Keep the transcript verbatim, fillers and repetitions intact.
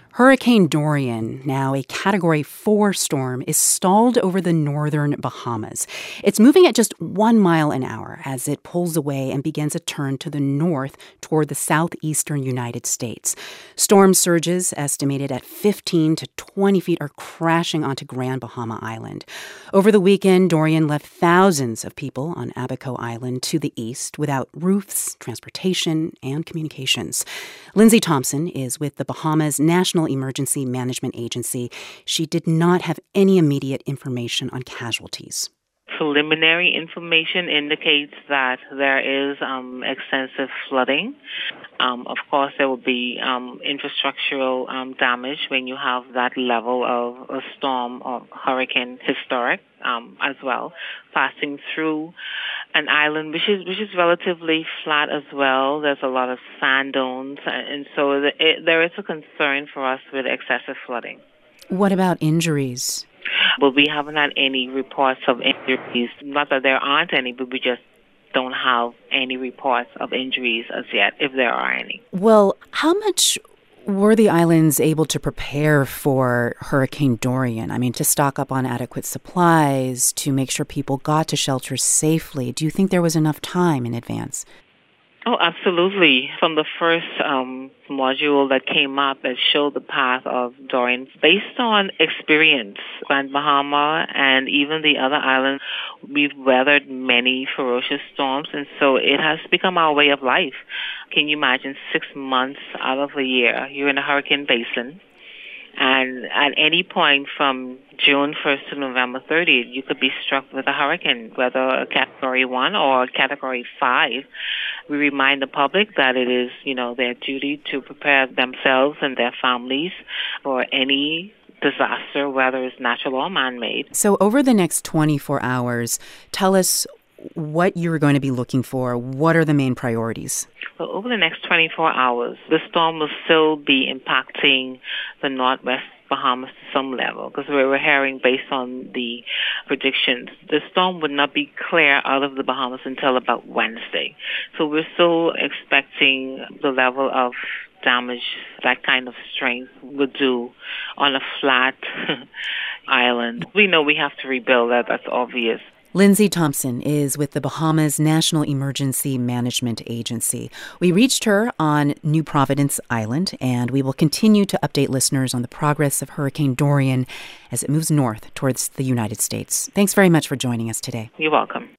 Hurricane Dorian, now a Category four storm, is stalled over the northern Bahamas. It's moving at just one mile an hour as it pulls away and begins a turn to the north toward the southeastern United States. Storm surges, estimated at fifteen to twenty feet, are crashing onto Grand Bahama Island. Over the weekend, Dorian left thousands of people on Abaco Island to the east without roofs, transportation, and communications. Lindsay Thompson is with the Bahamas National Emergency Management Agency. She did not have any immediate information on casualties. Preliminary information indicates that there is um, extensive flooding. Um, of course, there will be um, infrastructural um, damage when you have that level of a storm or hurricane historic um, as well, passing through an island which is which is relatively flat as well. There's a lot of sand dunes, and so the, it, there is a concern for us with excessive flooding. What about injuries? Well, we haven't had any reports of injuries. Not that there aren't any, but we just don't have any reports of injuries as yet, if there are any. Well, how much were the islands able to prepare for Hurricane Dorian? I mean, to stock up on adequate supplies, to make sure people got to shelters safely. Do you think there was enough time in advance? Oh, absolutely. From the first um, module that came up that showed the path of Dorian, based on experience, Grand Bahama and even the other islands, we've weathered many ferocious storms, and so it has become our way of life. Can you imagine six months out of the year, you're in a hurricane basin, and at any point from June first to November thirtieth, you could be struck with a hurricane, whether a Category one or a Category five. We remind the public that it is, you know, their duty to prepare themselves and their families for any disaster, whether it's natural or man-made. So over the next twenty-four hours, tell us what you're going to be looking for. What are the main priorities? Well, over the next twenty-four hours, the storm will still be impacting the northwest Bahamas to some level, because we were hearing, based on the predictions, the storm would not be clear out of the Bahamas until about Wednesday. So we're still expecting the level of damage that kind of strength would do on a flat island. We know we have to rebuild that. That's obvious. Lindsay Thompson is with the Bahamas National Emergency Management Agency. We reached her on New Providence Island, and we will continue to update listeners on the progress of Hurricane Dorian as it moves north towards the United States. Thanks very much for joining us today. You're welcome.